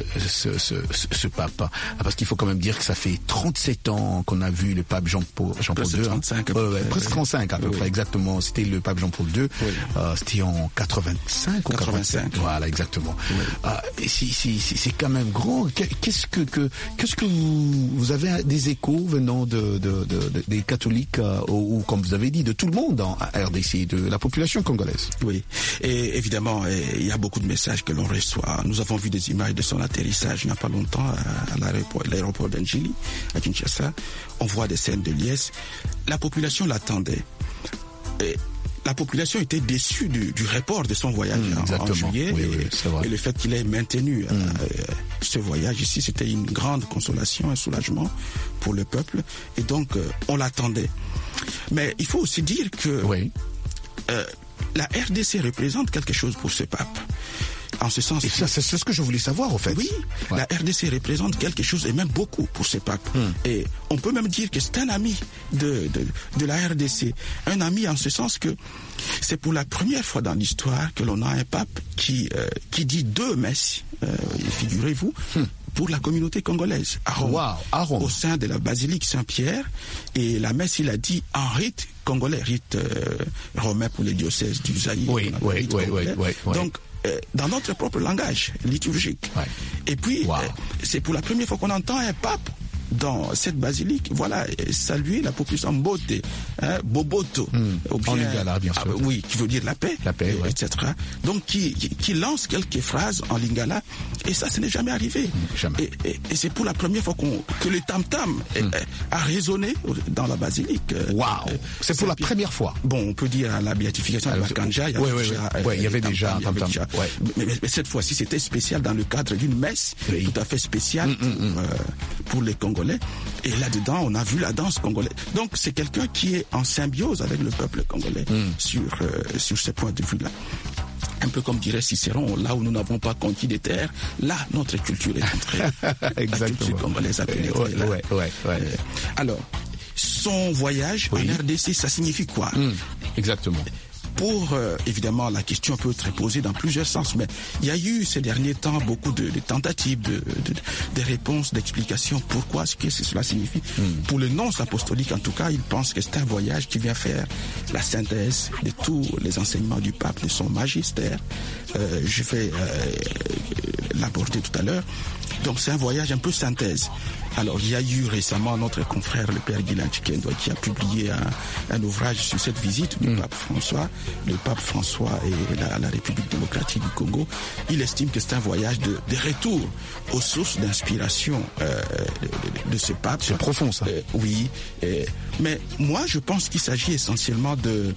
ce pape? Parce qu'il faut quand même dire que ça fait 37 ans qu'on a vu le pape Jean-Paul II. 35, presque 35 à peu près, exactement. C'était le pape Jean-Paul II. C'était en 85 ou 85. Voilà, exactement. C'est quand même grand. Qu'est-ce que vous avez des échos venant des catholiques ou comme vous avez dit, de tout le monde en RDC, de la population congolaise? Oui, et évidemment, il y a beaucoup de messages que l'on reçoit. Nous avons vu des images de son atterrissage il n'y a pas longtemps à l'aéroport d'Angeli, à Kinshasa. On voit des scènes de liesse. La population l'attendait. Et la population était déçue du report de son voyage en juillet. Oui, c'est vrai. Et le fait qu'il ait maintenu ce voyage ici, c'était une grande consolation, un soulagement pour le peuple. Et donc, on l'attendait. Mais il faut aussi dire que la RDC représente quelque chose pour ce pape. En ce sens. Et ça, c'est ce que je voulais savoir, en fait. Oui, la RDC représente quelque chose, et même beaucoup, pour ce pape. Et on peut même dire que c'est un ami de la RDC. Un ami en ce sens que c'est pour la première fois dans l'histoire que l'on a un pape qui dit 2 messes, figurez-vous, pour la communauté congolaise, à Rome, au sein de la basilique Saint-Pierre. Et la messe, il a dit en rite congolais, rite romain pour les diocèses du Zaïre. Donc, dans notre propre langage liturgique. Et puis, c'est pour la première fois qu'on entend un pape dans cette basilique, saluer la population Mbote, Boboto, en lingala, bien sûr. Oui, qui veut dire la paix, etc. Donc, qui lance quelques phrases en lingala, et ça, ce n'est jamais arrivé. Jamais. Et c'est pour la première fois que le tam-tam a résonné dans la basilique. C'est pour la première fois. Bon, on peut dire à la béatification de Bakanja, il y avait déjà un tam-tam. Mais cette fois-ci, c'était spécial dans le cadre d'une messe tout à fait spéciale pour les Congolais. Et là-dedans, on a vu la danse congolaise. Donc, c'est quelqu'un qui est en symbiose avec le peuple congolais sur ce point de vue-là. Un peu comme dirait Cicéron, là où nous n'avons pas conquis des terres, là, notre culture est entrée. Exactement. La culture congolaise a pénétré là. Alors, son voyage en RDC, ça signifie quoi? Exactement. Pour, évidemment, la question peut être posée dans plusieurs sens, mais il y a eu ces derniers temps beaucoup de tentatives de réponses, d'explications. Pourquoi, ce que cela signifie? Pour le nonce apostolique, en tout cas, il pense que c'est un voyage qui vient faire la synthèse de tous les enseignements du pape, de son magistère. Je vais l'aborder tout à l'heure. Donc, c'est un voyage un peu synthèse. Alors, il y a eu récemment notre confrère, le père Guilain Chikendo, qui a publié un ouvrage sur cette visite du pape François. Le pape François et la République démocratique du Congo. Il estime que c'est un voyage de retour aux sources d'inspiration de ce pape. C'est profond, ça. Oui. Mais moi, je pense qu'il s'agit essentiellement de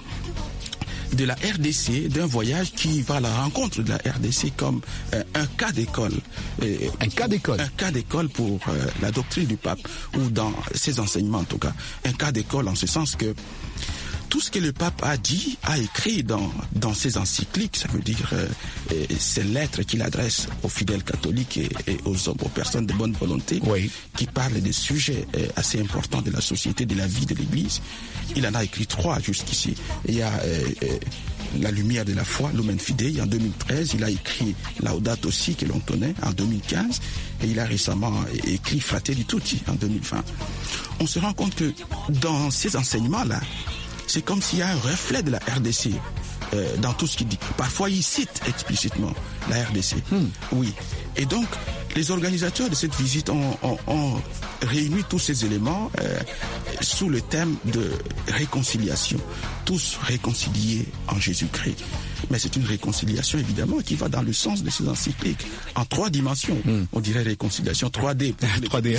la RDC, d'un voyage qui va à la rencontre de la RDC comme un cas d'école. Un cas d'école? Un cas d'école pour la doctrine du pape, ou dans ses enseignements en tout cas. Un cas d'école en ce sens que tout ce que le pape a dit, a écrit dans ses encycliques, ça veut dire ces lettres qu'il adresse aux fidèles catholiques et aux personnes de bonne volonté, qui parlent des sujets assez importants de la société, de la vie de l'Église. Il en a écrit 3 jusqu'ici. Il y a La lumière de la foi, Lumen Fidei, en 2013. Il a écrit Laudato Si, que l'on connaît, en 2015. Et il a récemment écrit Fratelli Tutti, en 2020. On se rend compte que dans ces enseignements-là, c'est comme s'il y a un reflet de la RDC dans tout ce qu'il dit. Parfois, il cite explicitement la RDC. Oui. Et donc, les organisateurs de cette visite ont réuni tous ces éléments sous le thème de réconciliation. Tous réconciliés en Jésus-Christ. Mais c'est une réconciliation, évidemment, qui va dans le sens de ces encycliques, en 3 dimensions. On dirait réconciliation 3D. 3D.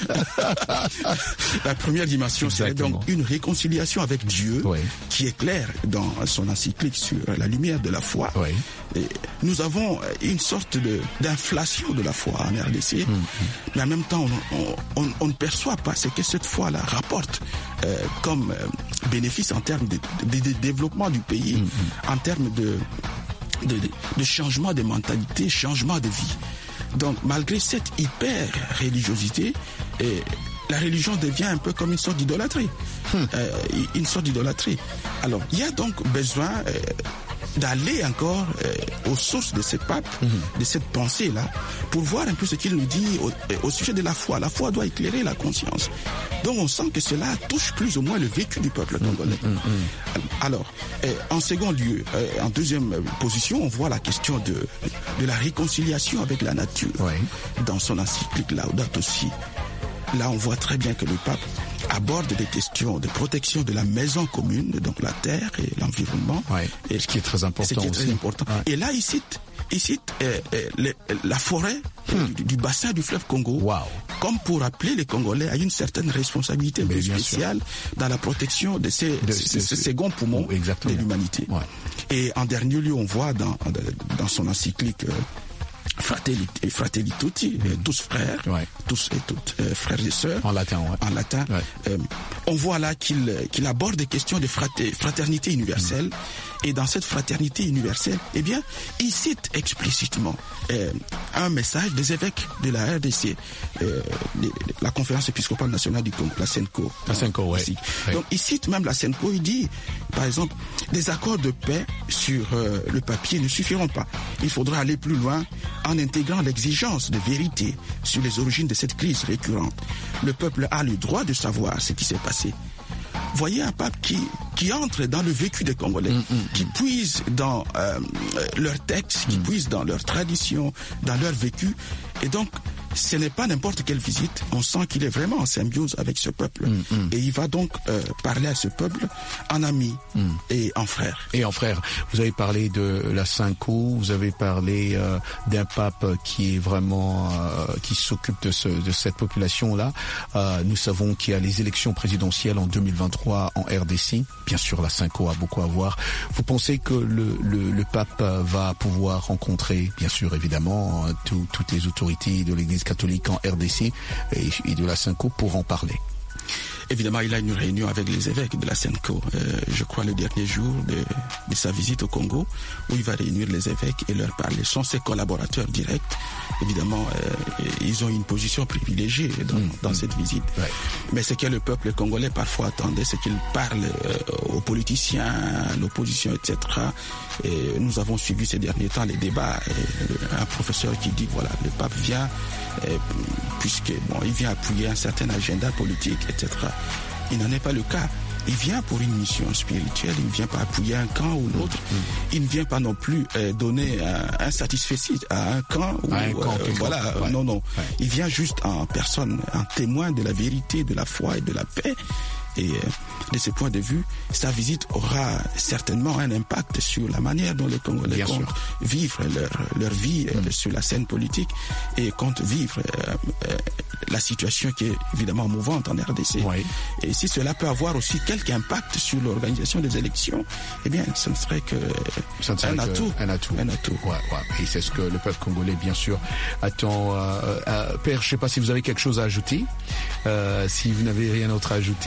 La première dimension, c'est donc une réconciliation avec Dieu, qui est claire dans son encyclique sur la lumière de la foi. Et nous avons une sorte d'inflation de la foi en RDC, mais en même temps, on ne perçoit pas ce que cette foi-là rapporte comme bénéfice en termes de développement du pays, en termes de changement de mentalité, changement de vie. Donc, malgré cette hyper-religiosité, la religion devient un peu comme une sorte d'idolâtrie. Une sorte d'idolâtrie. Alors, il y a donc besoin d'aller encore aux sources de ce pape, de cette pensée-là, pour voir un peu ce qu'il nous dit au sujet de la foi. La foi doit éclairer la conscience. Donc on sent que cela touche plus ou moins le vécu du peuple congolais. Alors, en second lieu, en deuxième position, on voit la question de la réconciliation avec la nature. Dans son encyclique Laudato Si. Là, on voit très bien que le pape aborde des questions de protection de la maison commune, donc la terre et l'environnement. Et ce qui est très important aussi. Très important. Et là, il cite la forêt du bassin du fleuve Congo, comme pour appeler les Congolais à une certaine responsabilité spéciale dans la protection de ces seconds poumons de l'humanité. Et en dernier lieu, on voit dans son encyclique Fratelli Tutti, tous frères, tous et toutes, frères et sœurs. En latin, on voit là qu'il aborde des questions de fraternité universelle. Et dans cette fraternité universelle, eh bien, il cite explicitement un message des évêques de la RDC, la Conférence épiscopale nationale du Congo, la CENCO. La CENCO, Donc, il cite même la CENCO, il dit, par exemple, des accords de paix sur le papier ne suffiront pas. Il faudra aller plus loin en intégrant l'exigence de vérité sur les origines de cette crise récurrente. Le peuple a le droit de savoir ce qui s'est passé. Voyez un pape qui entre dans le vécu des Congolais, qui puise dans leurs textes, qui puise dans leurs traditions, dans leur vécu. Et donc, ce n'est pas n'importe quelle visite. On sent qu'il est vraiment en symbiose avec ce peuple. Et il va donc parler à ce peuple en ami et en frère. Et en frère. Vous avez parlé de la CENCO, vous avez parlé d'un pape qui est vraiment qui s'occupe de cette population-là. Nous savons qu'il y a les élections présidentielles en 2023 en RDC. Bien sûr, la CENCO a beaucoup à voir. Vous pensez que le pape va pouvoir rencontrer, bien sûr, évidemment, toutes les autorités de l'Église catholique en RDC et de la CENCO pour en parler? Évidemment, il a une réunion avec les évêques de la CENCO, je crois le dernier jour de sa visite au Congo, où il va réunir les évêques et leur parler. Ce sont ses collaborateurs directs. Évidemment, ils ont une position privilégiée dans cette visite. Mais ce que le peuple congolais parfois attendait, c'est qu'il parle aux politiciens, à l'opposition, etc. Et nous avons suivi ces derniers temps les débats. Un professeur qui dit, voilà, le pape vient, il vient appuyer un certain agenda politique, etc. Il n'en est pas le cas. Il vient pour une mission spirituelle, il ne vient pas appuyer un camp ou l'autre. Il ne vient pas non plus donner un satisfecit à un camp. Non. Il vient juste en personne, en témoin de la vérité, de la foi et de la paix. Et de ce point de vue, sa visite aura certainement un impact sur la manière dont les Congolais comptent vivre leur vie sur la scène politique et comptent vivre la situation qui est évidemment mouvante en RDC. Et si cela peut avoir aussi quelque impact sur l'organisation des élections, eh bien, ce ne serait que un atout. Et c'est ce que le peuple congolais, bien sûr, attend. Père, je ne sais pas si vous avez quelque chose à ajouter. Si vous n'avez rien d'autre à ajouter,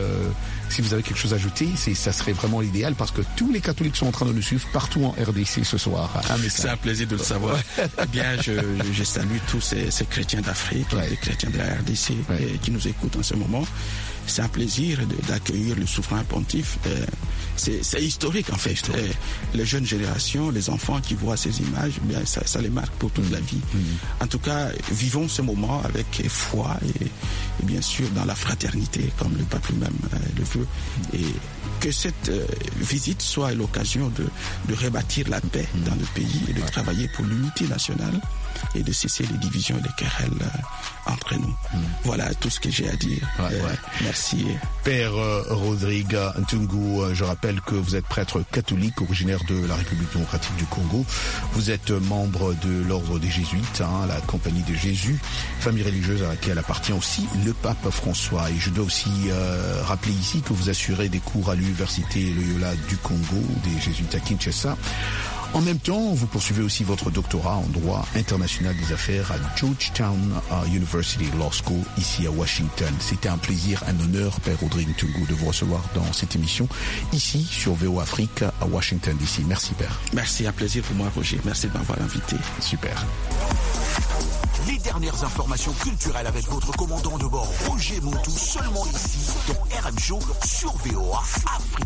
si vous avez quelque chose à ajouter, ça serait vraiment l'idéal parce que tous les catholiques sont en train de nous suivre partout en RDC ce soir. C'est un plaisir de le savoir. Eh bien, je salue tous ces chrétiens d'Afrique, les chrétiens de la RDC qui nous écoutent en ce moment. C'est un plaisir d'accueillir le souverain pontife. C'est historique en fait. Les jeunes générations, les enfants qui voient ces images, bien ça les marque pour toute la vie. En tout cas, vivons ce moment avec foi et bien sûr dans la fraternité, comme le pape lui-même le veut. Et que cette visite soit l'occasion de rebâtir la paix dans le pays et de travailler pour l'unité nationale et de cesser les divisions et les querelles entre nous. Voilà tout ce que j'ai à dire. Merci. Père Rodrigue Ntungu, je rappelle que vous êtes prêtre catholique originaire de la République démocratique du Congo. Vous êtes membre de l'ordre des Jésuites, la Compagnie de Jésus, famille religieuse à laquelle appartient aussi le pape François. Et je dois aussi rappeler ici que vous assurez des cours à l'Université Loyola du Congo, des Jésuites à Kinshasa. En même temps, vous poursuivez aussi votre doctorat en droit international des affaires à Georgetown University Law School, ici à Washington. C'était un plaisir, un honneur, Père Rodrigue Ntungu, de vous recevoir dans cette émission, ici sur VOA Afrique, à Washington DC. Merci, Père. Merci, un plaisir pour moi, Roger. Merci de m'avoir invité. Super. Les dernières informations culturelles avec votre commandant de bord, Roger Montou, seulement ici, dans RM Show, sur VOA Afrique.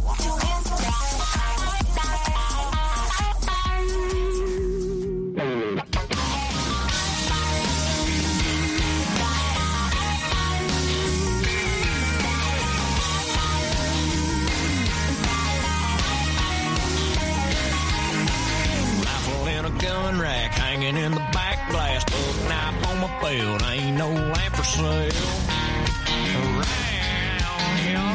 Gun rack hanging in the back glass, hook knife on my belt, ain't no lamp for sale around here.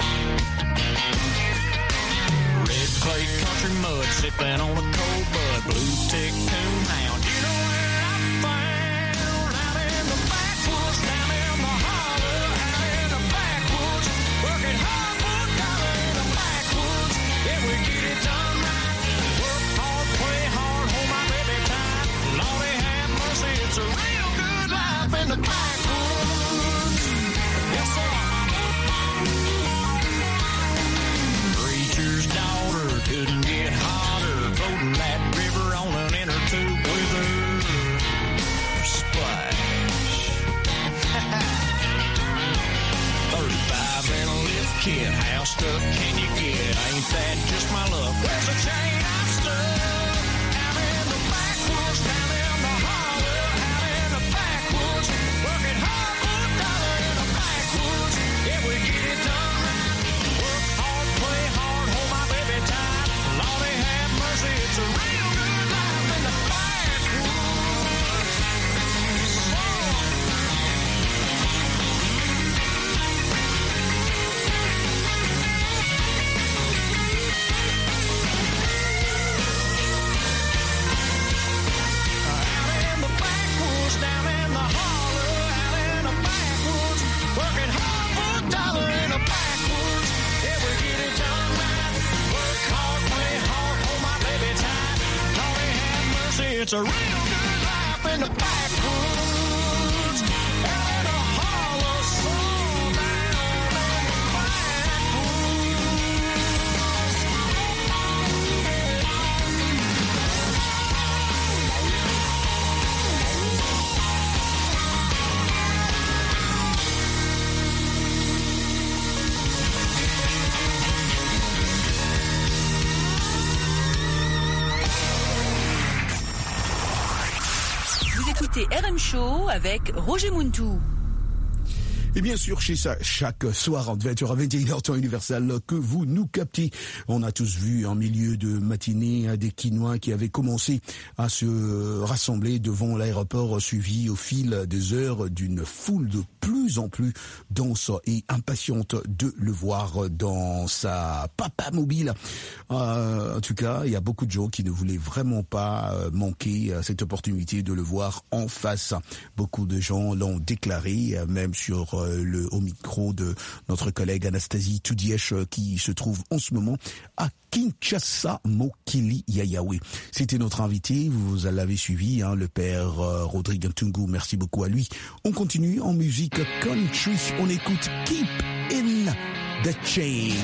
Red clay country mud sipping on a cold bud, blue tick coon hound. You know where I'm found? Out in the backwoods, down in the holler, out in the backwoods, working hard for a dollar in the backwoods. Yeah, we get it done right. Work hard, play hard, hold my baby tight. Lordy have mercy, it's a real good life in the backwoods. Yes, sir. Preacher's daughter couldn't get hotter, floating that river on an inner tube with her splash. 35 in a lift kit, how stuck can you get? Ain't that just my luck? Where's the chain I'm stuck? Out in the backwoods, down in the holler, out in the backwoods, working hard for a dollar in the backwoods. Yeah, we get it done right. Work hard, play hard, hold my baby tight. Lordy have mercy, it's a real good life in the backwoods. Down in the holler, out in the backwoods, working hard for a dollar in the backwoods. Yeah, we get it done right. Work hard, play hard, hold my baby tight. Lordy have mercy, it's a real good life in the backwoods. Out in the holler, so down in the Vous écoutez RM Show avec Roger Montou. Et bien sûr, chez ça, chaque soir entre 20h à 21h, temps universel, que vous nous captez. On a tous vu en milieu de matinée des Quinois qui avaient commencé à se rassembler devant l'aéroport, suivi au fil des heures d'une foule de plus en plus dense et impatiente de le voir dans sa papa mobile. En tout cas, il y a beaucoup de gens qui ne voulaient vraiment pas manquer cette opportunité de le voir en face. Beaucoup de gens l'ont déclaré, même sur au micro de notre collègue Anastasie Toudièche qui se trouve en ce moment à Kinshasa, Mokili Yayawe. C'était notre invité, vous l'avez suivi, le père Rodrigue Ntungu, merci beaucoup à lui. On continue en musique country, on écoute Keep in The Chain.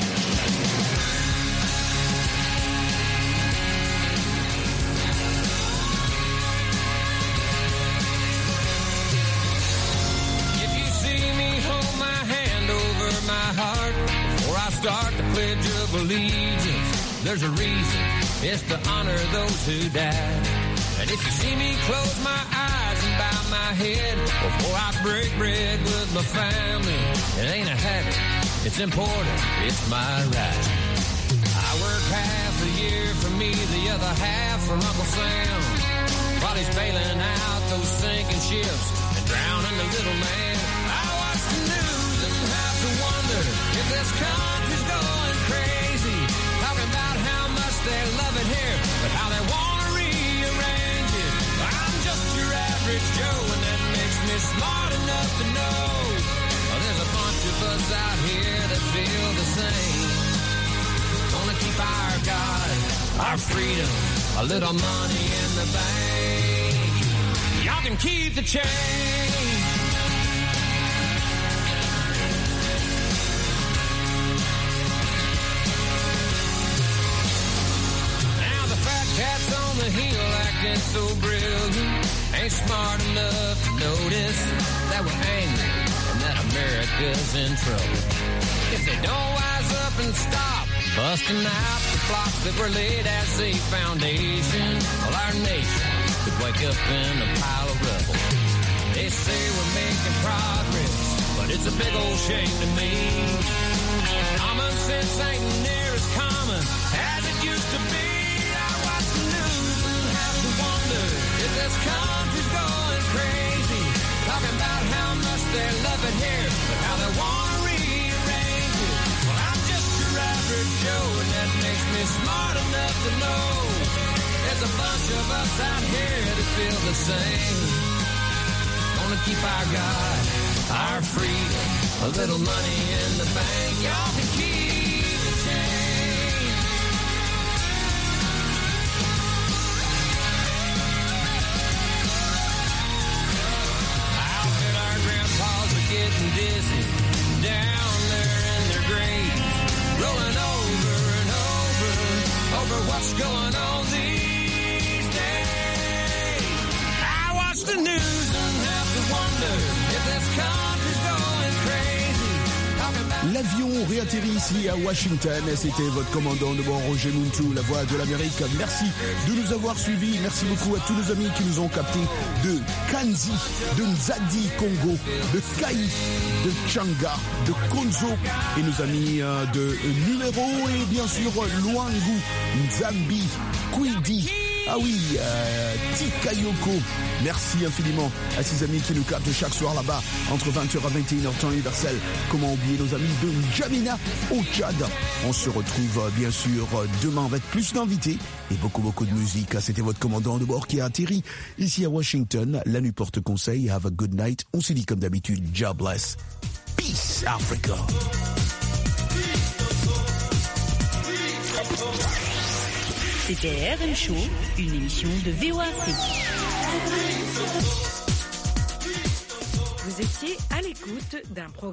Start the Pledge of Allegiance. There's a reason. It's to honor those who died. And if you see me close my eyes and bow my head before I break bread with my family, it ain't a habit. It's important. It's my right. I work half the year for me, the other half for Uncle Sam, while he's bailing out those sinking ships and drowning the little man. I watch the news and have to wonder if this country's going crazy, talking about how much they love it here, but how they want to rearrange it. I'm just your average Joe, and that makes me smart enough to know there's a bunch of us out here that feel the same. Gonna keep our God, our freedom, a little money in the bank. Y'all can keep the change. Cats on the hill acting so brilliant, ain't smart enough to notice that we're angry and that America's in trouble. If they don't wise up and stop busting out the blocks that were laid as a foundation, well, our nation could wake up in a pile of rubble. They say we're making progress, but it's a big old shame to me. Common sense ain't near as common as it used to be. If this country's going crazy, talking about how much they love it here, but how they want to rearrange it. Well, I'm just your average Joe, and that makes me smart enough to know there's a bunch of us out here that feel the same. Gonna keep our God, our freedom, a little money in the bank. Y'all can keep the change. Getting dizzy down there in their graves, rolling over and over what's going on these days. I watch the news and have to wonder if this country's going crazy. L'avion réatterrit ici à Washington. C'était votre commandant de bord, Roger Muntu, la voix de l'Amérique. Merci de nous avoir suivis. Merci beaucoup à tous nos amis qui nous ont captés de Kanzi, de Nzadi Congo, de Kaï, de Changa, de Konzo et nos amis de Numéro et bien sûr Luangu, Nzambi, Kwidi. Ah oui, Tikayoko. Merci infiniment à ces amis qui nous captent chaque soir là-bas, entre 20h à 21h temps universel. Comment oublier nos amis de N'Djamena au Tchad. On se retrouve bien sûr demain avec plus d'invités et beaucoup de musique. C'était votre commandant de bord qui a atterri ici à Washington. La nuit porte conseil. Have a good night. On se dit comme d'habitude, God bless. Peace, Africa. C'était RM Show, une émission de VOA Afrique. Vous étiez à l'écoute d'un programme.